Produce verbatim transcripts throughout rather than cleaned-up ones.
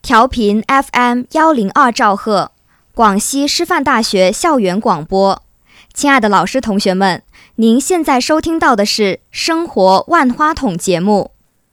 调频 F M 一零二兆赫，广西师范大学校园广播。亲爱的老师同学们，您现在收听到的是生活万花筒节目。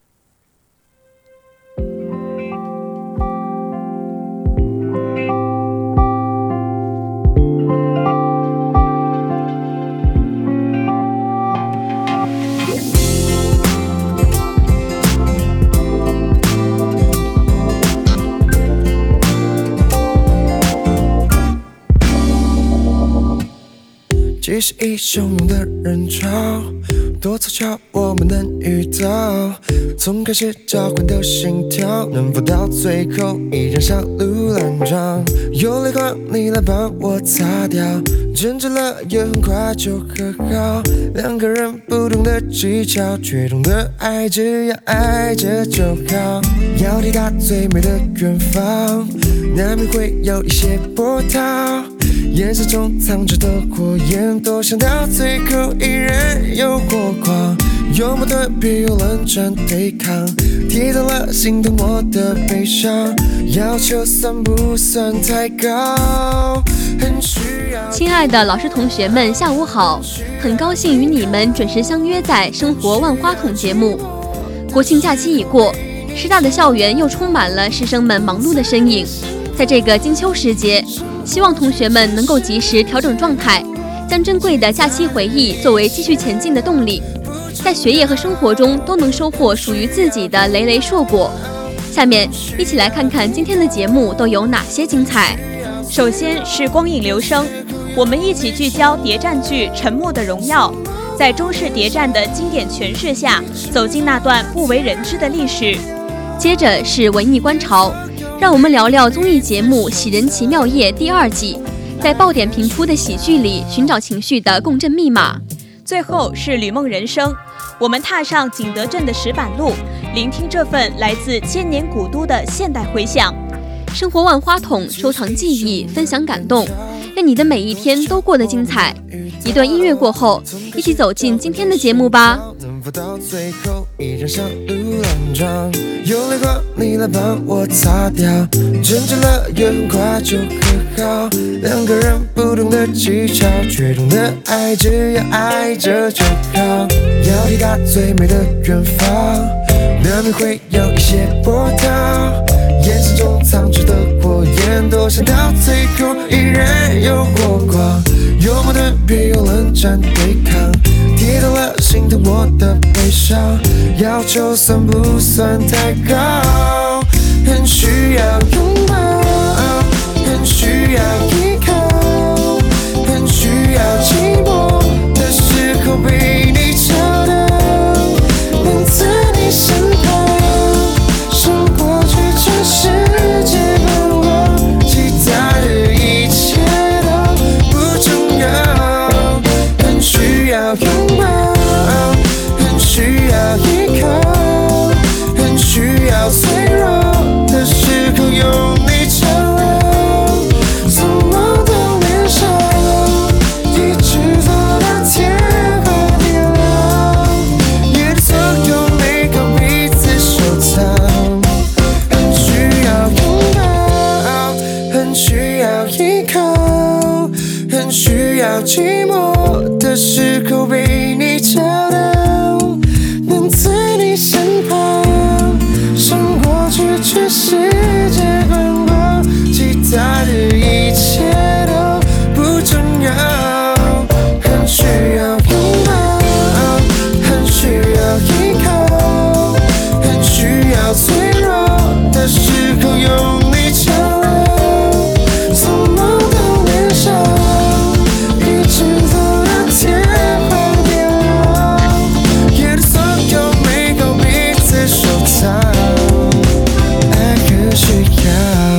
即使一汹涌的人潮，多凑巧我们能遇到，从开始交换的心跳，能否到最后依然小鹿乱撞，有泪光你来帮我擦掉，争执了也很快就和好，两个人不同的技巧，却懂得爱，只要爱着就好，要抵达最美的远方，难免会有一些波涛，眼神中藏着的火焰，多想到最后依然有火光，有矛盾别有冷战对抗，提到了心疼我的悲伤，要求算不算太高，很需要。 亲爱的老师同学们下午好，很高兴与你们准时相约在生活万花筒节目。国庆假期已过，师大的校园又充满了师生们忙碌的身影，在这个金秋时节，希望同学们能够及时调整状态，将珍贵的假期回忆作为继续前进的动力，在学业和生活中都能收获属于自己的累累硕果。下面一起来看看今天的节目都有哪些精彩。 首先是光影留声，我们一起聚焦谍战剧《沉默的荣耀》，在中式谍战的经典诠释下，走进那段不为人知的历史。 接着是文艺观潮，让我们聊聊综艺节目《喜人奇妙夜》第二季，在爆点频出的喜剧里寻找情绪的共振密码。 最后是旅梦人生，我们踏上景德镇的石板路，聆听这份来自千年古都的现代回响。 生活万花筒，收藏记忆，分享感动，愿你的每一天都过得精彩。一段音乐过后，一起走进今天的节目吧。 能否到最后依然小鹿乱撞，有泪光你来帮我擦掉，争执了也很快就和好，两个人不同的技巧，却懂得爱，只要爱着就好，要抵达最美的远方，难免会有一些波涛，眼神中藏着的火焰，多想到最后依然有火光，有矛盾别有冷战对抗，提到了心疼我的悲伤，要求算不算太高，很需要拥抱，很需要依靠，很需要寂寞的时候被你找到，能在你身旁，胜过去全世界奔波，其他的一切都不重要，很需要拥抱，很需要依靠，很需要脆弱的时候有你照亮，从梦到脸上，一直走到天荒地老，也总有美好彼此收藏，很需要拥抱，很需要依靠，很需要寂寞的时候被你找到，能在你身旁，胜过去全世界奔波，其他的一切都不重要，很需要拥抱，很需要依靠，很需要脆弱的时候有你照亮，从梦到脸上，一直走到天荒地老，也对所有美好彼此收藏，爱很需要。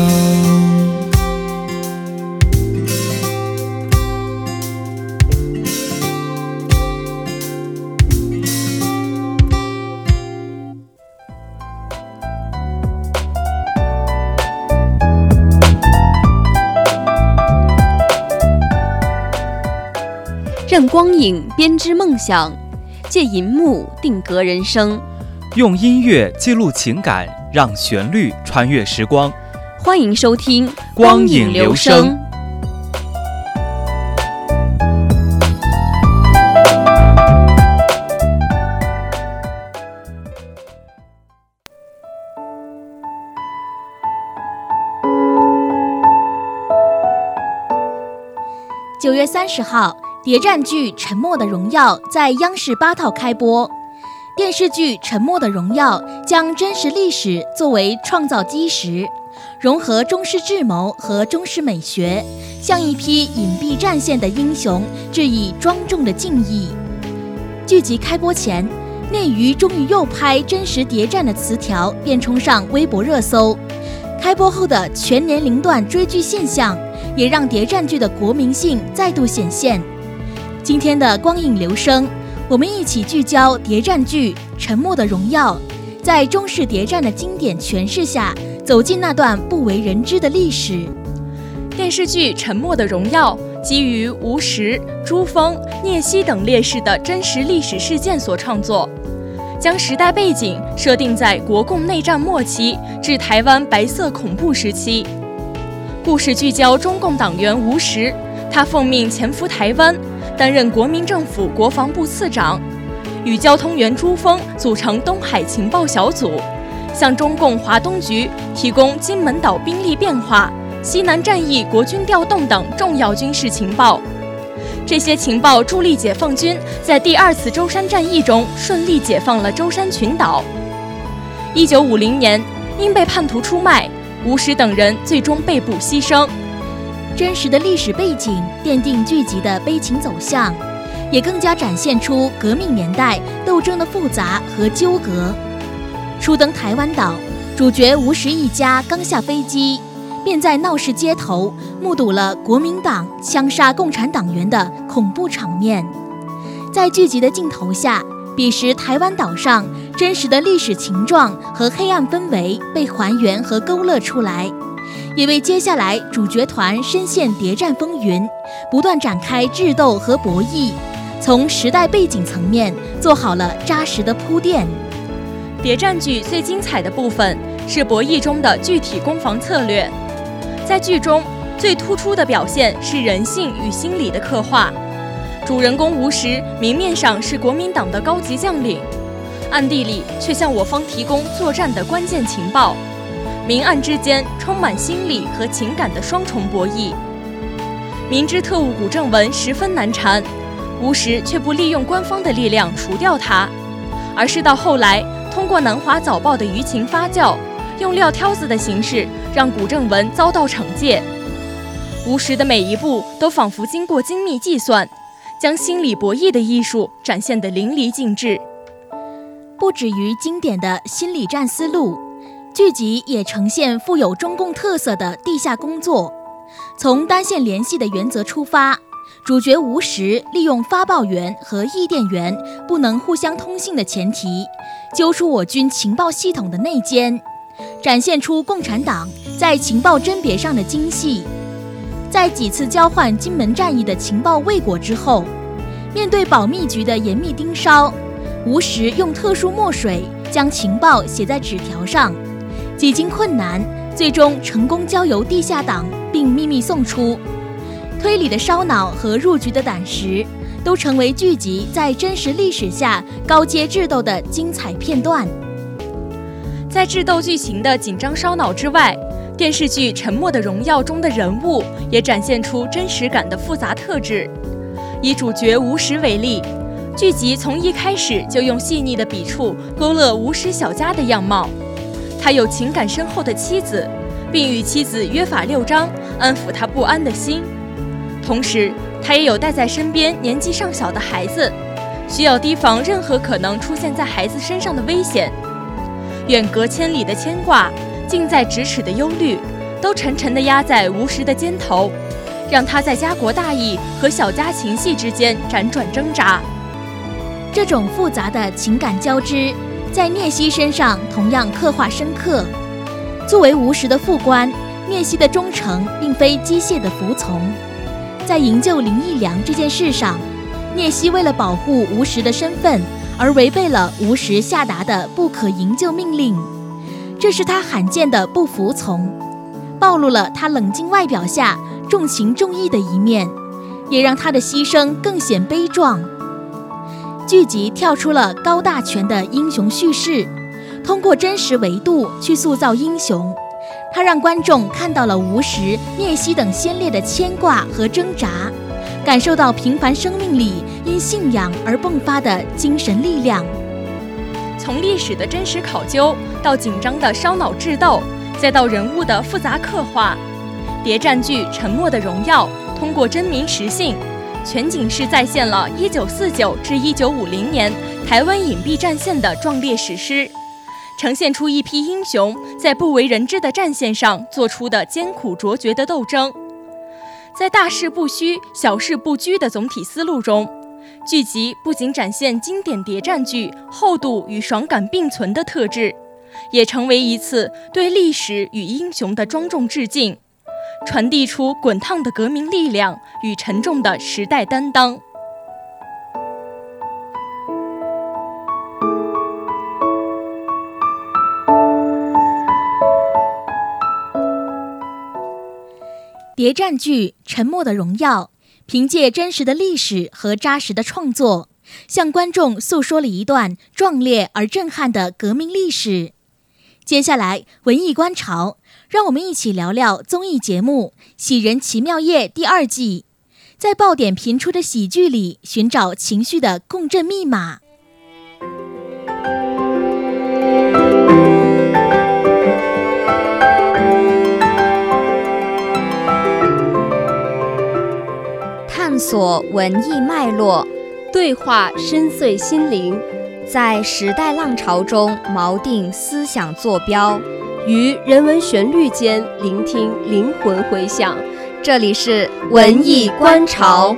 任光影编织梦想，借银幕定格人生。 用音乐记录情感，让旋律穿越时光。 欢迎收听光影留声。 九月三十号，谍战剧《沉默的荣耀》在央视八套开播。电视剧《沉默的荣耀》将真实历史作为创造基石，融合中式智谋和中式美学，向一批隐蔽战线的英雄致以庄重的敬意。剧集开播前，内娱终于又拍真实谍战的词条便冲上微博热搜。开播后的全年龄段追剧现象，也让谍战剧的国民性再度显现。今天的光影留声，我们一起聚焦谍战剧《沉默的荣耀》，在中式谍战的经典诠释下，走进那段不为人知的历史。 电视剧《沉默的荣耀》基于吴石、朱峰、聂曦等烈士的真实历史事件所创作，将时代背景设定在国共内战末期至台湾白色恐怖时期。故事聚焦中共党员吴石，他奉命潜伏台湾，担任国民政府国防部次长，与交通员朱峰组成东海情报小组，向中共华东局提供金门岛兵力变化、西南战役国军调动等重要军事情报。这些情报助力解放军在第二次舟山战役中顺利解放了舟山群岛。一九五零年，因被叛徒出卖，吴石等人最终被捕牺牲。 真实的历史背景奠定剧集的悲情走向，也更加展现出革命年代斗争的复杂和纠葛。初登台湾岛，主角吴石一家刚下飞机，便在闹市街头目睹了国民党枪杀共产党员的恐怖场面。在剧集的镜头下，彼时台湾岛上真实的历史情状和黑暗氛围被还原和勾勒出来，也为接下来主角团深陷谍战风云，不断展开智斗和博弈，从时代背景层面做好了扎实的铺垫。 谍战剧最精彩的部分是博弈中的具体攻防策略。在剧中最突出的表现是人性与心理的刻画。主人公吴石明面上是国民党的高级将领，暗地里却向我方提供作战的关键情报，明暗之间充满心理和情感的双重博弈。明知特务古正文十分难缠，吴石却不利用官方的力量除掉他，而是到后来通过南华早报的舆情发酵，用撂挑子的形式让古正文遭到惩戒。吴石的每一步都仿佛经过精密计算，将心理博弈的艺术展现得淋漓尽致。 不止于经典的心理战思路，剧集也呈现富有中共特色的地下工作。从单线联系的原则出发，主角吴石利用发报员和译电员不能互相通信的前提，揪出我军情报系统的内奸，展现出共产党在情报甄别上的精细。在几次交换金门战役的情报未果之后，面对保密局的严密盯梢，吴石用特殊墨水将情报写在纸条上，几经困难，最终成功交由地下党并秘密送出。推理的烧脑和入局的胆识，都成为剧集在真实历史下高阶智斗的精彩片段。 在智斗剧情的紧张烧脑之外，电视剧《沉默的荣耀》中的人物也展现出真实感的复杂特质。以主角吴石为例，剧集从一开始就用细腻的笔触勾勒吴石小家的样貌。他有情感深厚的妻子，并与妻子约法六章，安抚他不安的心。同时，他也有带在身边年纪尚小的孩子，需要提防任何可能出现在孩子身上的危险。远隔千里的牵挂，近在咫尺的忧虑，都沉沉地压在吴石的肩头，让他在家国大义和小家情系之间辗转挣扎。 这种复杂的情感交织，在聂曦身上同样刻画深刻。作为吴石的副官，聂曦的忠诚并非机械的服从。在营救林义良这件事上，聂曦为了保护吴石的身份，而违背了吴石下达的不可营救命令，这是他罕见的不服从。 暴露了他冷静外表下重情重义的一面，也让他的牺牲更显悲壮。剧集跳出了高大全的英雄叙事，通过真实维度去塑造英雄，它让观众看到了吴石、聂西等先烈的牵挂和挣扎，感受到平凡生命里因信仰而迸发的精神力量。 从历史的真实考究到紧张的烧脑智斗，再到人物的复杂刻画，谍战剧《沉默的荣耀》通过真名实姓，全景式再现了一九四九至一九五零年台湾隐蔽战线的壮烈史诗，呈现出一批英雄在不为人知的战线上做出的艰苦卓绝的斗争。在大事不虚、小事不拘的总体思路中，剧集不仅展现经典谍战剧厚度与爽感并存的特质，也成为一次对历史与英雄的庄重致敬，传递出滚烫的革命力量与沉重的时代担当。 谍战剧《沉默的荣耀》凭借真实的历史和扎实的创作，向观众诉说了一段壮烈而震撼的革命历史。接下来，文艺观潮，让我们一起聊聊综艺节目《喜人奇妙夜》第二季，在爆点频出的喜剧里寻找情绪的共振密码。 探索文艺脉络， 对话深邃心灵， 在时代浪潮中锚定思想坐标， 于人文旋律间聆听灵魂回响。 这里是文艺观潮。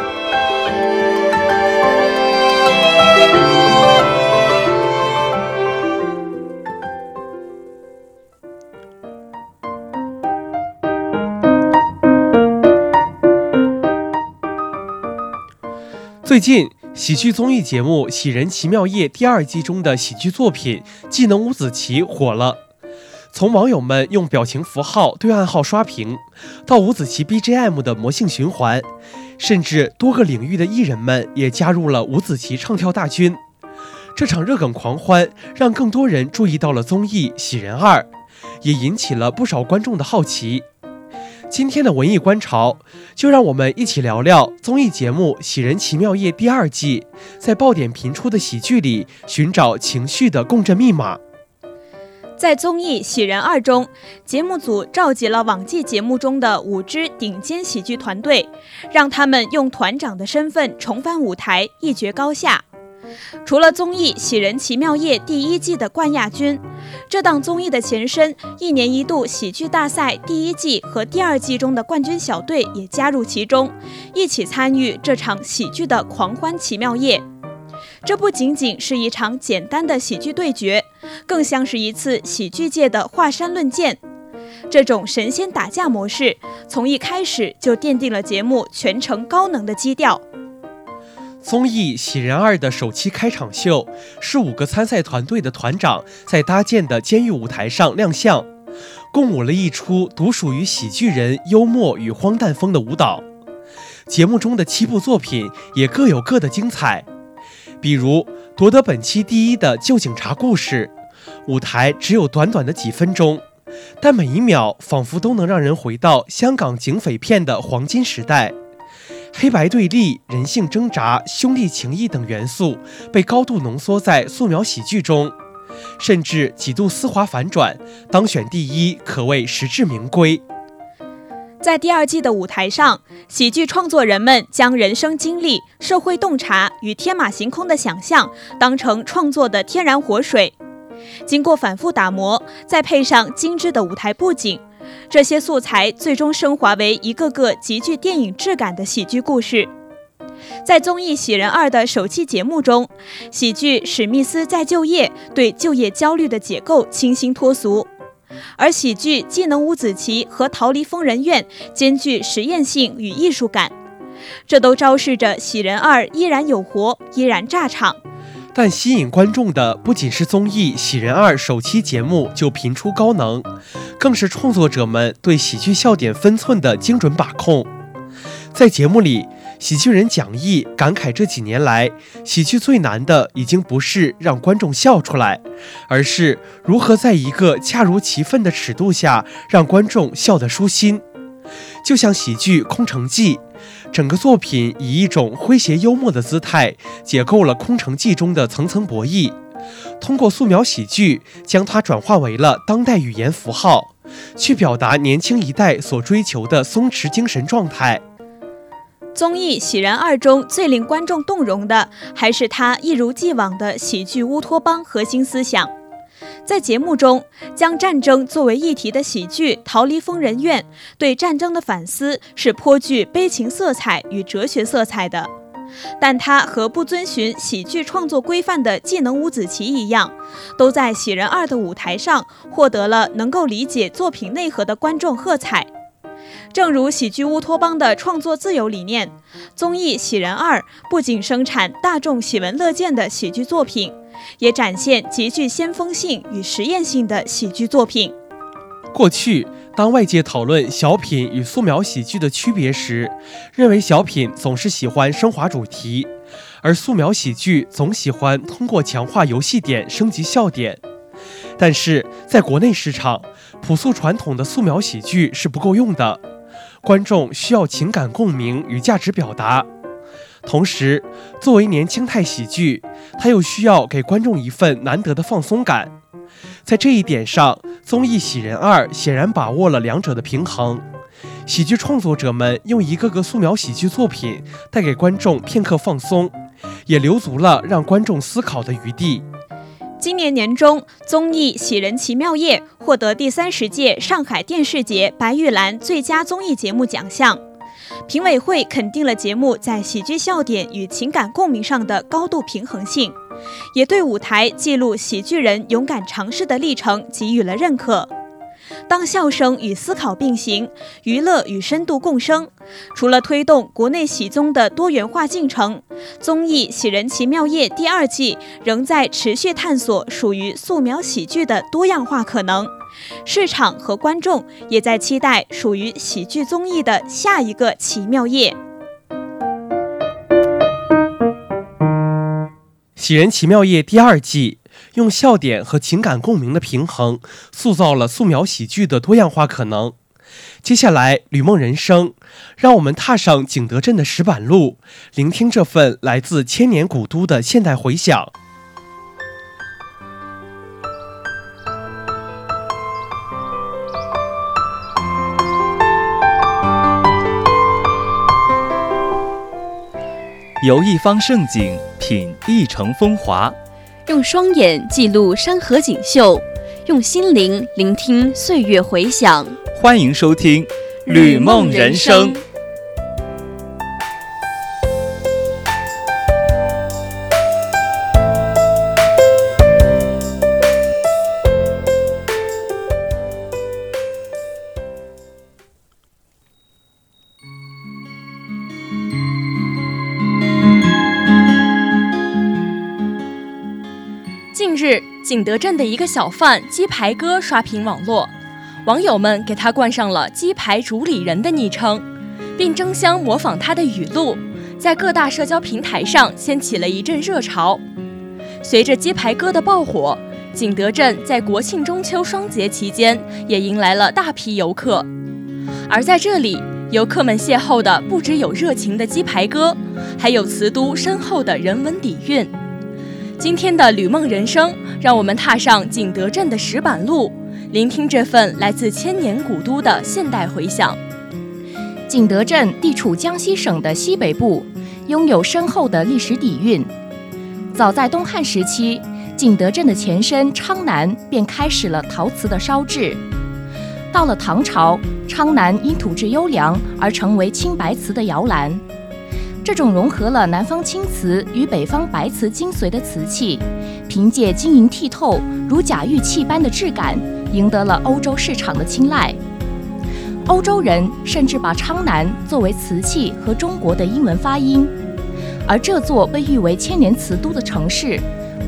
最近，喜剧综艺节目《喜人奇妙夜》第二季中的喜剧作品《技能五子棋》火了。从网友们用表情符号对暗号刷屏，到五子棋 B G M 的魔性循环，甚至多个领域的艺人们也加入了五子棋唱跳大军。这场热梗狂欢让更多人注意到了综艺《喜人二》，也引起了不少观众的好奇。今天的文艺观潮，就让我们一起聊聊综艺节目《喜人奇妙夜》第二季，在爆点频出的喜剧里寻找情绪的共振密码。 在综艺《喜人二》中，节目组召集了往季节目中的五支顶尖喜剧团队，让他们用团长的身份重返舞台，一决高下。除了综艺《喜人奇妙夜》第一季的冠亚军，这档综艺的前身一年一度喜剧大赛第一季和第二季中的冠军小队也加入其中，一起参与这场喜剧的狂欢奇妙夜。这不仅仅是一场简单的喜剧对决，更像是一次喜剧界的华山论剑。这种神仙打架模式，从一开始就奠定了节目全程高能的基调。 综艺《喜人二》的首期开场秀是五个参赛团队的团长在搭建的监狱舞台上亮相，共舞了一出独属于喜剧人幽默与荒诞风的舞蹈。节目中的七部作品也各有各的精彩，比如夺得本期第一的旧警察故事，舞台只有短短的几分钟，但每一秒仿佛都能让人回到香港警匪片的黄金时代。黑白对立、人性挣扎、兄弟情谊等元素被高度浓缩在素描喜剧中，甚至几度丝滑反转，当选第一可谓实至名归。 在第二季的舞台上，喜剧创作人们将人生经历、社会洞察与天马行空的想象当成创作的天然活水，经过反复打磨，再配上精致的舞台布景，这些素材最终升华为一个个极具电影质感的喜剧故事。在综艺《喜人二》的首期节目中，喜剧史密斯在就业对就业焦虑的解构清新脱俗，而喜剧技能五子棋和逃离疯人院兼具实验性与艺术感，这都昭示着《喜人二》依然有活，依然炸场。 但吸引观众的不仅是综艺《喜人二》首期节目就频出高能，更是创作者们对喜剧笑点分寸的精准把控。在节目里，喜剧人蒋毅感慨这几年来，喜剧最难的已经不是让观众笑出来，而是如何在一个恰如其分的尺度下让观众笑得舒心。就像喜剧《空城计》，整个作品以一种诙谐幽默的姿态解构了空城计中的层层博弈，通过素描喜剧将它转化为了当代语言符号，去表达年轻一代所追求的松弛精神状态。 综艺《喜人二》中最令观众动容的，还是他一如既往的喜剧乌托邦核心思想。在节目中，将战争作为议题的喜剧《逃离疯人院》对战争的反思是颇具悲情色彩与哲学色彩的，但他和不遵循喜剧创作规范的技能吴子琪一样，都在《喜人二》的舞台上获得了能够理解作品内核的观众喝彩。正如喜剧乌托邦的创作自由理念，综艺《喜人二》不仅生产大众喜闻乐见的喜剧作品，也展现极具先锋性与实验性的喜剧作品。 过去，当外界讨论小品与素描喜剧的区别时，认为小品总是喜欢升华主题，而素描喜剧总喜欢通过强化游戏点升级笑点。但是在国内市场，朴素传统的素描喜剧是不够用的，观众需要情感共鸣与价值表达。同时，作为年轻态喜剧，它又需要给观众一份难得的放松感。在这一点上，综艺《喜人二》显然把握了两者的平衡。喜剧创作者们用一个个素描喜剧作品带给观众片刻放松，也留足了让观众思考的余地。 今年年中，综艺《喜人奇妙夜》获得第三十届上海电视节白玉兰最佳综艺节目奖项。评委会肯定了节目在喜剧笑点与情感共鸣上的高度平衡性，也对舞台记录喜剧人勇敢尝试的历程给予了认可。当笑声与思考并行，娱乐与深度共生，除了推动国内喜综的多元化进程，综艺《喜人奇妙夜》第二季仍在持续探索属于素描喜剧的多样化可能。市场和观众也在期待属于喜剧综艺的下一个奇妙夜。 《喜人奇妙夜》第二季用笑点和情感共鸣的平衡，塑造了素描喜剧的多样化可能。接下来，吕梦人生，让我们踏上景德镇的石板路，聆听这份来自千年古都的现代回响。 游一方盛景，品一城风华。 用双眼记录山河锦绣，用心灵聆听岁月回响。 欢迎收听《吕梦人生》。 近日，景德镇的一个小贩鸡排哥刷屏网络，网友们给他冠上了鸡排主理人的昵称，并争相模仿他的语录，在各大社交平台上掀起了一阵热潮。随着鸡排哥的爆火，景德镇在国庆中秋双节期间也迎来了大批游客，而在这里，游客们邂逅的不只有热情的鸡排哥，还有瓷都深厚的人文底蕴。今天的吕梦人生，让我们踏上景德镇的石板路，聆听这份来自千年古都的现代回响。 景德镇地处江西省的西北部，拥有深厚的历史底蕴。早在东汉时期，景德镇的前身昌南便开始了陶瓷的烧制。到了唐朝，昌南因土质优良而成为青白瓷的摇篮。这种融合了南方青瓷与北方白瓷精髓的瓷器，凭借晶莹剔透如假玉器般的质感，赢得了欧洲市场的青睐。欧洲人甚至把昌南作为瓷器和中国的英文发音。而这座被誉为千年瓷都的城市，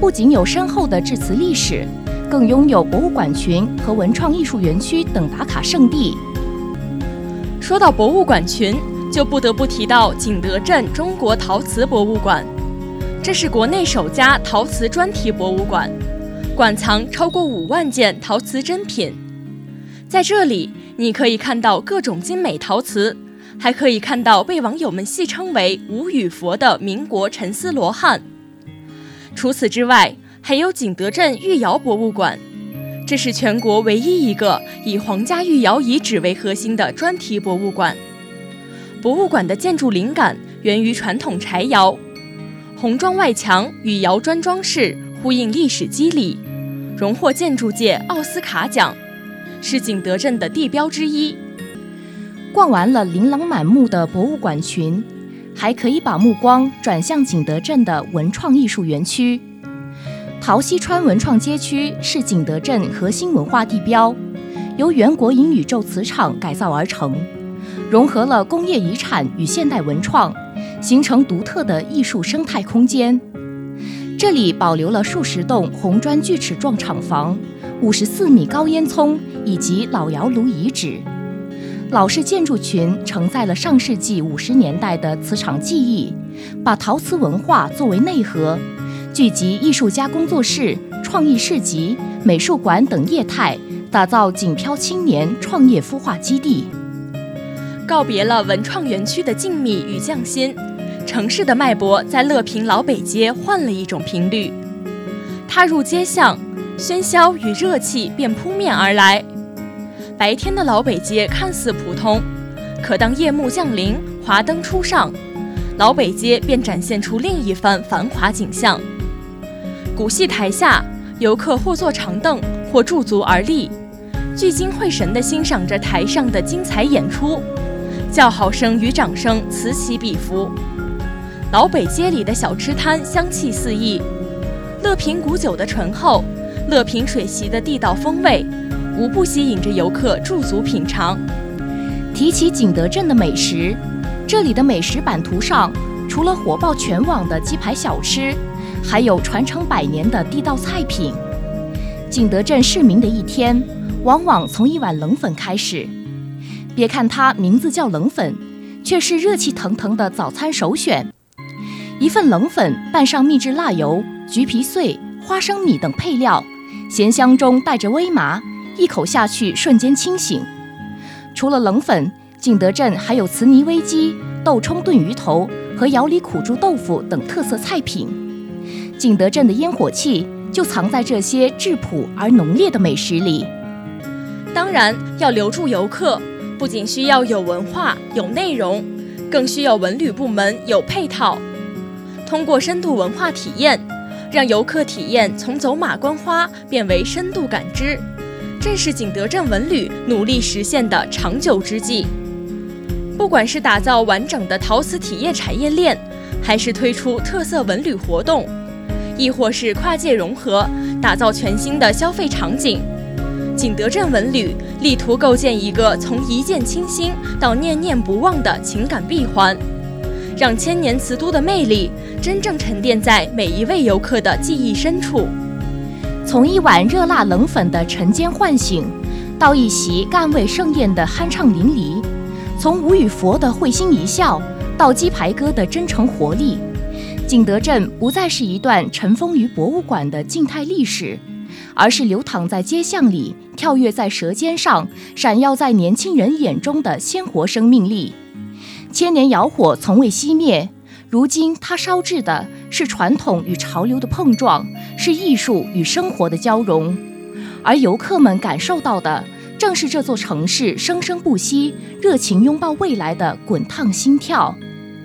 不仅有深厚的致辞历史，更拥有博物馆群和文创艺术园区等打卡圣地。 说到博物馆群，就不得不提到景德镇中国陶瓷博物馆，这是国内首家陶瓷专题博物馆，馆藏超过五万件陶瓷珍品。在这里，你可以看到各种精美陶瓷，还可以看到被网友们戏称为无语佛的民国沉思罗汉。除此之外，还有景德镇御窑博物馆，这是全国唯一一个以皇家御窑遗址为核心的专题博物馆。博物馆的建筑灵感源于传统柴窑，红砖外墙与窑砖装饰呼应历史肌理，荣获建筑界奥斯卡奖，是景德镇的地标之一。 逛完了琳琅满目的博物馆群，还可以把目光转向景德镇的文创艺术园区。陶溪川文创街区是景德镇核心文化地标，由原国营宇宙磁场改造而成，融合了工业遗产与现代文创，形成独特的艺术生态空间。这里保留了数十栋红砖锯齿状厂房、五十四米高烟囱以及老窑炉遗址。老式建筑群承载了上世纪五十年代的磁场记忆，把陶瓷文化作为内核，聚集艺术家工作室、创意市集、美术馆等业态，打造锦漂青年创业孵化基地。 告别了文创园区的静谧与匠心，城市的脉搏在乐平老北街换了一种频率。踏入街巷，喧嚣与热气便扑面而来。白天的老北街看似普通，可当夜幕降临，华灯初上，老北街便展现出另一番繁华景象。古戏台下，游客或坐长凳，或驻足而立，聚精会神地欣赏着台上的精彩演出，叫好声与掌声此起彼伏。老北街里的小吃摊香气四溢，乐平古酒的醇厚，乐平水席的地道风味，无不吸引着游客驻足品尝。 提起景德镇的美食，这里的美食版图上，除了火爆全网的鸡排小吃，还有传承百年的地道菜品。景德镇市民的一天，往往从一碗冷粉开始。别看它名字叫冷粉，却是热气腾腾的早餐首选。一份冷粉拌上秘制辣油、橘皮碎、花生米等配料，咸香中带着微麻，一口下去瞬间清醒。除了冷粉，景德镇还有慈泥煨鸡、豆冲炖鱼头和窑里苦猪豆腐等特色菜品。景德镇的烟火气就藏在这些质朴而浓烈的美食里。 当然，要留住游客，不仅需要有文化、有内容，更需要文旅部门有配套。通过深度文化体验，让游客体验从走马观花变为深度感知，正是景德镇文旅努力实现的长久之计。不管是打造完整的陶瓷体验产业链，还是推出特色文旅活动，亦或是跨界融合，打造全新的消费场景，景德镇文旅力图构建一个从一见倾心到念念不忘的情感闭环，让千年瓷都的魅力真正沉淀在每一位游客的记忆深处。 从一碗热辣冷粉的晨间唤醒，到一席甘味盛宴的酣畅淋漓，从吴与佛的会心一笑，到鸡排哥的真诚活力，景德镇不再是一段尘封于博物馆的静态历史，而是流淌在街巷里、跳跃在舌尖上、闪耀在年轻人眼中的鲜活生命力。千年窑火从未熄灭，如今它烧制的是传统与潮流的碰撞，是艺术与生活的交融，而游客们感受到的正是这座城市生生不息、热情拥抱未来的滚烫心跳。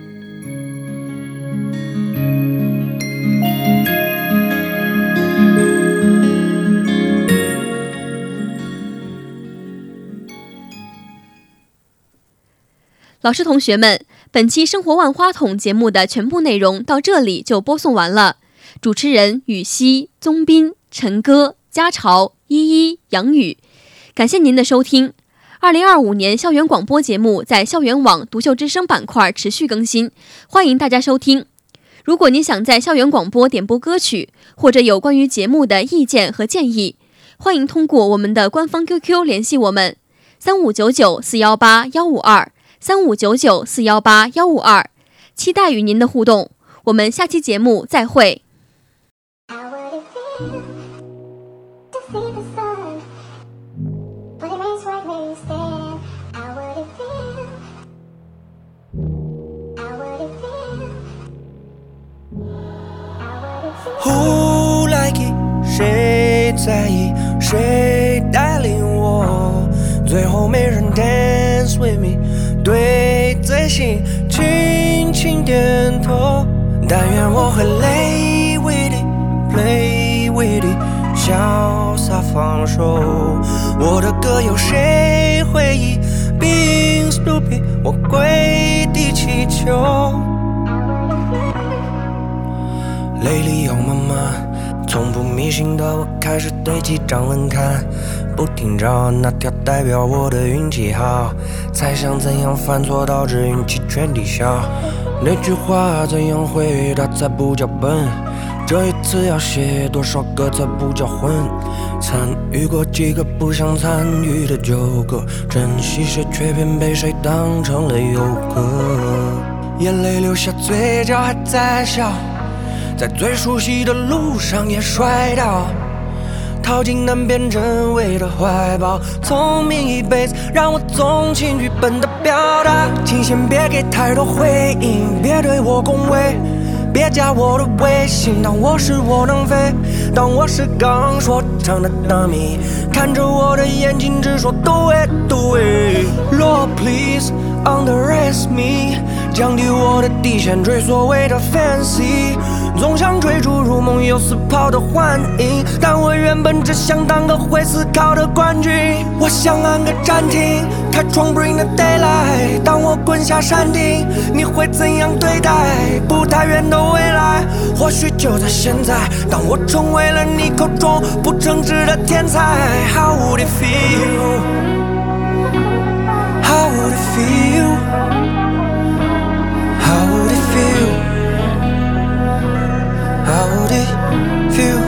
老师同学们，本期生活万花筒节目的全部内容到这里就播送完了。主持人雨熙、宗斌、陈歌、家潮、依依、杨宇，感谢您的收听。二零二五年校园广播节目在校园网独秀之声板块持续更新，欢迎大家收听。 如果你想在校园广播点播歌曲，或者有关于节目的意见和建议，欢迎通过我们的官方 Q Q 联系我们：三五九九四幺八幺五二，三五九九四幺八幺五二。期待与您的互动，我们下期节目再会。 Who like it？ 谁在意？谁带领我？最后没人 dance with me， 对嘴型轻轻点头。但愿我会 lay with it， play with it， 潇洒放手。我的歌有谁会意 ？Being stupid， 我跪地祈求。泪里有妈妈，从不迷信的我开始对记账门槛，不停找哪条代表我的运气好，猜想怎样犯错导致运气全抵消。那句话怎样回答才不叫笨？这一次要写多少个才不叫混？参与过几个不想参与的纠葛，珍惜谁却偏被谁当成了游客。眼泪流下，嘴角还在笑，在最熟悉的路上也摔倒，逃进难辨真伪的怀抱。聪明一辈子，让我纵情剧本的表达，请先别给太多回应，别对我恭维，别加我的微信。当我是我能飞，当我是刚说唱的大米，看着我的眼睛只说 do it do it。 Lord please underrest me， 降低我的底线，追所谓的 fancy， 总想追逐如梦又死跑的幻影，但我原本只想当个会思考的冠军。我想按个暂停，开窗 bring the daylight。 当我滚下山顶，你会怎样对待不太远的未来？或许就在现在，当我成为了你口中不争执的天才。 How would it feel？ How would it feel？ How would it feel？ How would it feel？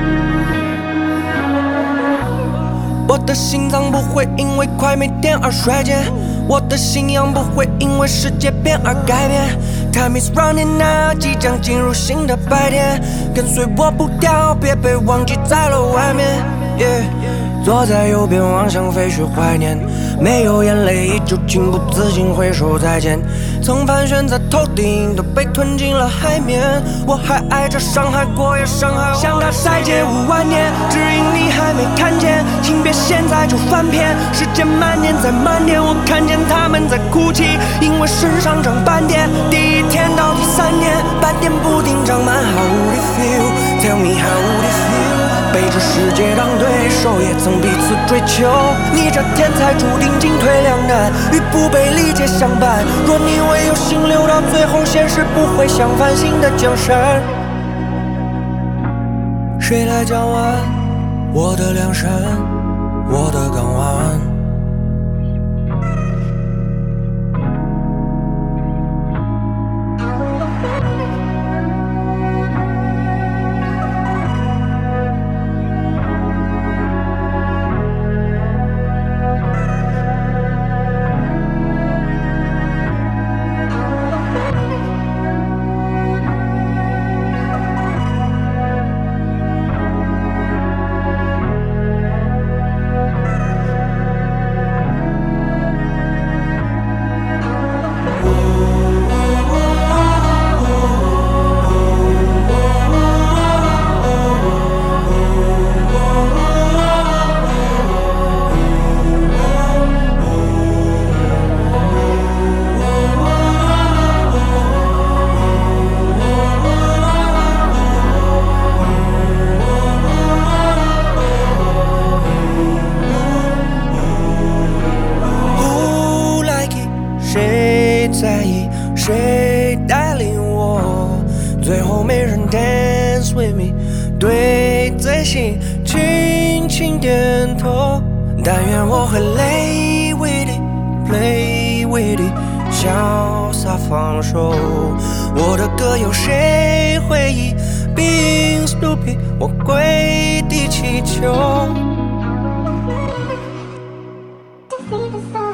我的心脏不会因为快没电而衰减，我的信仰不会因为世界变而改变。Time is running out， 即将进入新的白天，跟随我步调，别被忘记在了外面。Yeah， 坐在右边望向废墟怀念，没有眼泪依旧情不自禁挥手再见。曾盘旋在头顶，都被吞进了海面。我还爱着伤害过也伤害我，向它再借五万年，只因你还没看见。请别现在就翻篇，时间慢点再慢点，我看见他们在哭泣，因为身上长斑点。第一天到第三天，斑点不停长满。How would it feel？ Tell me how would it feel？ 被这世界当对手，也曾彼此追求。你这天才注定进退两难，与不被理解相伴。若你唯有心留到最后，现实不会像繁星的江山。谁来讲完我的梁山，我的港湾？在意谁带领我，最后没人 dance with me， 对嘴型轻轻点头。但愿我会 lay with it， play with it， 潇洒放手。我的歌有谁会意 ？Being stupid， 我跪地祈求。To see the sun